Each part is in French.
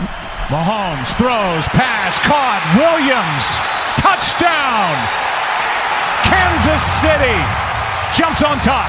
Mahomes throws, pass, caught, Williams, touchdown! Kansas City jumps on top.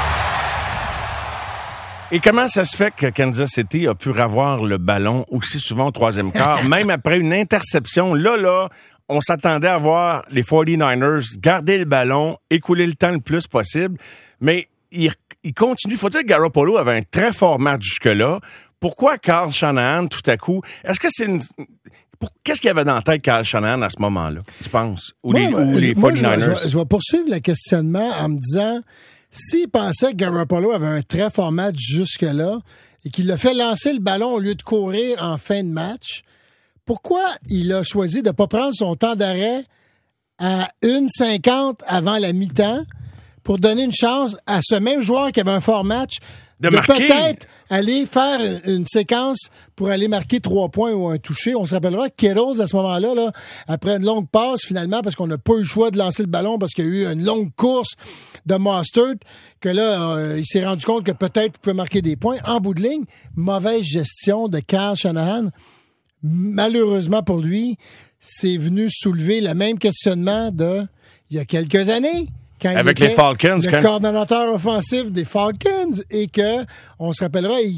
Et comment ça se fait que Kansas City a pu avoir le ballon aussi souvent au troisième quart, même après une interception? Là, on s'attendait à voir les 49ers garder le ballon, écouler le temps le plus possible, mais il continue. Faut dire que Garoppolo avait un très fort match jusque-là. Pourquoi Kyle Shanahan, tout à coup, est-ce que c'est qu'est-ce qu'il y avait dans la tête Kyle Shanahan à ce moment-là, tu penses? Ou les 49ers? Je vais poursuivre le questionnement en me disant, s'il pensait que Garoppolo avait un très fort match jusque-là et qu'il l'a fait lancer le ballon au lieu de courir en fin de match, pourquoi il a choisi de ne pas prendre son temps d'arrêt à 1,50 avant la mi-temps pour donner une chance à ce même joueur qui avait un fort match de peut-être aller faire une séquence pour aller marquer 3 points ou un touché. On se rappellera que Kittles, à ce moment-là, là, après une longue passe, finalement, parce qu'on n'a pas eu le choix de lancer le ballon, parce qu'il y a eu une longue course de Mostert, que là, il s'est rendu compte que peut-être il pouvait marquer des points. En bout de ligne, mauvaise gestion de Kyle Shanahan. Malheureusement pour lui, c'est venu soulever le même questionnement il y a quelques années. Avec les Falcons, le coordonnateur offensif des Falcons, et que, on se rappellera, il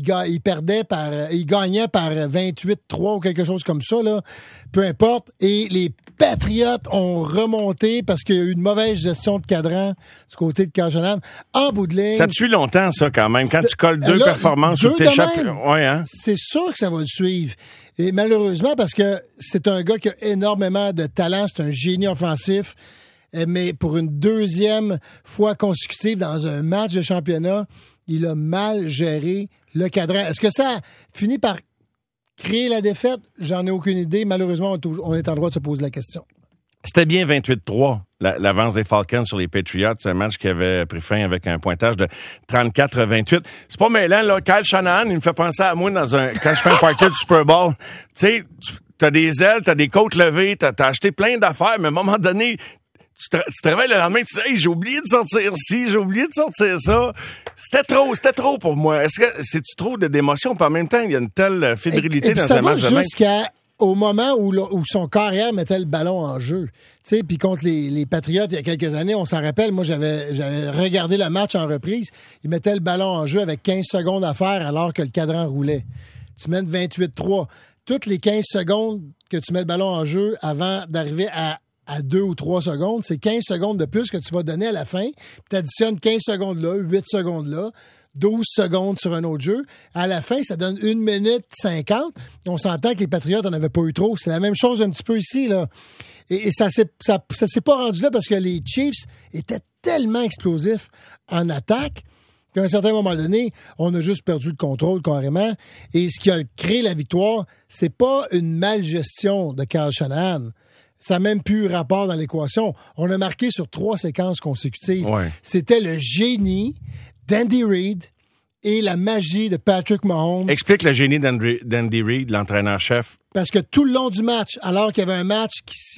gagnait par 28-3 ou quelque chose comme ça, là. Peu importe. Et les Patriots ont remonté parce qu'il y a eu une mauvaise gestion de cadran du côté de Kyle Shanahan. En bout de ligne. Ça te suit longtemps, ça, quand même. Quand tu colles deux performances ou t'échappes. Ouais, hein? C'est sûr que ça va le suivre. Et malheureusement, parce que c'est un gars qui a énormément de talent, c'est un génie offensif. Mais pour une deuxième fois consécutive dans un match de championnat, il a mal géré le cadran. Est-ce que ça finit par créer la défaite? J'en ai aucune idée. Malheureusement, on est en droit de se poser la question. C'était bien 28-3, l'avance des Falcons sur les Patriots. C'est un match qui avait pris fin avec un pointage de 34-28. C'est pas mêlant, là. Kyle Shanahan, il me fait penser à moi quand je fais un party du Super Bowl. Tu sais, t'as des ailes, t'as des côtes levées, t'as acheté plein d'affaires, mais à un moment donné, tu te réveilles le lendemain, tu dis, hey, j'ai oublié de sortir ci, j'ai oublié de sortir ça. C'était trop pour moi. Est-ce que c'est-tu trop d'émotions? Puis en même temps, il y a une telle fébrilité dans un match de même. Jusqu'au moment où son carrière mettait le ballon en jeu. Tu sais, puis contre les Patriots, il y a quelques années, on s'en rappelle, moi, j'avais regardé le match en reprise. Il mettait le ballon en jeu avec 15 secondes à faire alors que le cadran roulait. Tu mènes 28-3. Toutes les 15 secondes que tu mets le ballon en jeu avant d'arriver à 2 ou 3 secondes, c'est 15 secondes de plus que tu vas donner à la fin. Puis tu additionnes 15 secondes là, 8 secondes là, 12 secondes sur un autre jeu. À la fin, ça donne 1 minute 50. On s'entend que les Patriots n'en avaient pas eu trop. C'est la même chose un petit peu ici, là. Et ça s'est pas rendu là parce que les Chiefs étaient tellement explosifs en attaque qu'à un certain moment donné, on a juste perdu le contrôle carrément. Et ce qui a créé la victoire, c'est pas une malgestion de Kyle Shanahan. Ça n'a même plus eu rapport dans l'équation. On a marqué sur 3 séquences consécutives. Ouais. C'était le génie d'Andy Reid et la magie de Patrick Mahomes. Explique le génie d'Andy Reid, l'entraîneur-chef. Parce que tout le long du match, alors qu'il y avait un match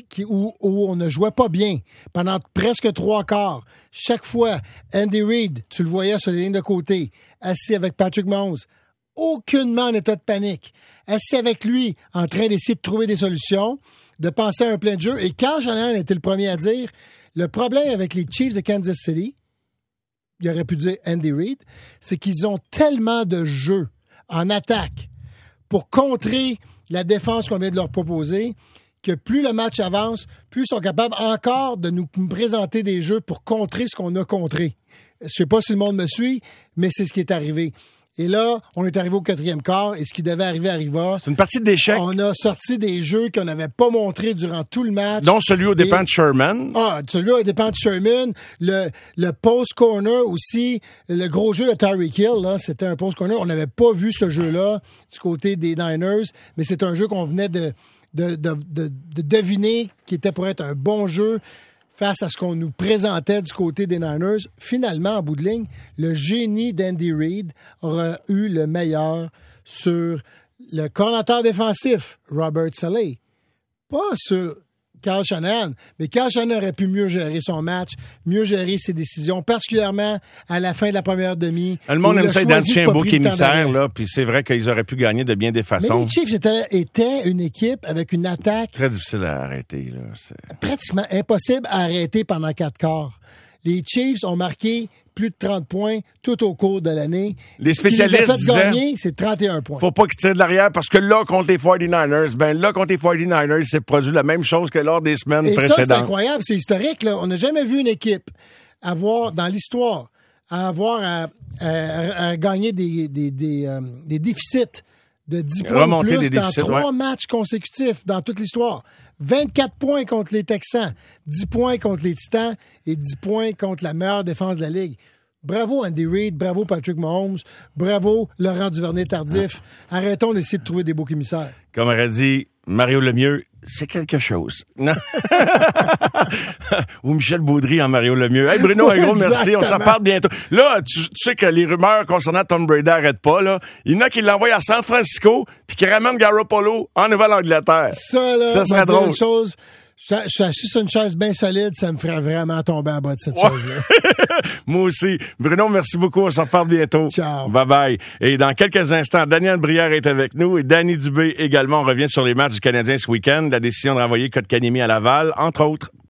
où on ne jouait pas bien, pendant presque 3 quarts, chaque fois, Andy Reid, tu le voyais sur les lignes de côté, assis avec Patrick Mahomes, aucunement en état de panique, assis avec lui, en train d'essayer de trouver des solutions, de penser à un plein de jeu. Et quand Shanahan était le premier à dire, le problème avec les Chiefs de Kansas City, il aurait pu dire Andy Reid, c'est qu'ils ont tellement de jeux en attaque pour contrer la défense qu'on vient de leur proposer, que plus le match avance, plus ils sont capables encore de nous présenter des jeux pour contrer ce qu'on a contré. Je sais pas si le monde me suit, mais c'est ce qui est arrivé. Et là, on est arrivé au 4e quart, et ce qui devait arriver arriva. C'est une partie d'échecs. On a sorti des jeux qu'on n'avait pas montrés durant tout le match. Dont celui aux dépens de Sherman. Celui aux dépens de Sherman. Le post corner aussi. Le gros jeu de Tyreek Hill, là, c'était un post corner. On n'avait pas vu ce jeu-là du côté des Niners, mais c'est un jeu qu'on venait de deviner qui était pour être un bon jeu face à ce qu'on nous présentait du côté des Niners. Finalement, en bout de ligne, le génie d'Andy Reid aura eu le meilleur sur le coordinateur défensif, Robert Saleh. Pas sur Kyle Shanahan. Mais Kyle Shanahan aurait pu mieux gérer son match, mieux gérer ses décisions, particulièrement à la fin de la première demi. Le monde aime ça identifier un bouc émissaire, là, puis c'est vrai qu'ils auraient pu gagner de bien des façons. Mais les Chiefs étaient une équipe avec une attaque très difficile à arrêter. Là. Pratiquement impossible à arrêter pendant 4 quarts. Les Chiefs ont marqué plus de 30 points tout au cours de l'année. Les spécialistes disaient... gagner, c'est 31 points. Faut pas qu'ils tirent de l'arrière parce que là, contre les 49ers, contre les 49ers, c'est produit la même chose que lors des semaines précédentes. Et ça, c'est incroyable, c'est historique. Là. On n'a jamais vu une équipe dans l'histoire, avoir à gagner des déficits de 10 points ou plus dans 3 matchs consécutifs dans toute l'histoire. 24 points contre les Texans, 10 points contre les Titans et 10 points contre la meilleure défense de la Ligue. Bravo Andy Reid, bravo Patrick Mahomes, bravo Laurent Duvernay-Tardif. Arrêtons d'essayer de trouver des boucs émissaires. Comme aurait dit Mario Lemieux, c'est quelque chose. Non. Ou Michel Baudry en Mario Lemieux. Hey Bruno, un gros merci. On s'en parle bientôt. Là, tu sais que les rumeurs concernant Tom Brady n'arrêtent pas, là. Il y en a qui l'envoient à San Francisco puis qui ramènent Garoppolo en Nouvelle-Angleterre. Ça serait drôle. Une chose, je suis assis sur une chaise bien solide, ça me ferait vraiment tomber en bas de cette chaise-là. Moi aussi. Bruno, merci beaucoup. On s'en parle bientôt. Ciao. Bye-bye. Et dans quelques instants, Daniel Brière est avec nous et Danny Dubé également. On revient sur les matchs du Canadien ce week-end. La décision de renvoyer Kotkaniemi à Laval, entre autres.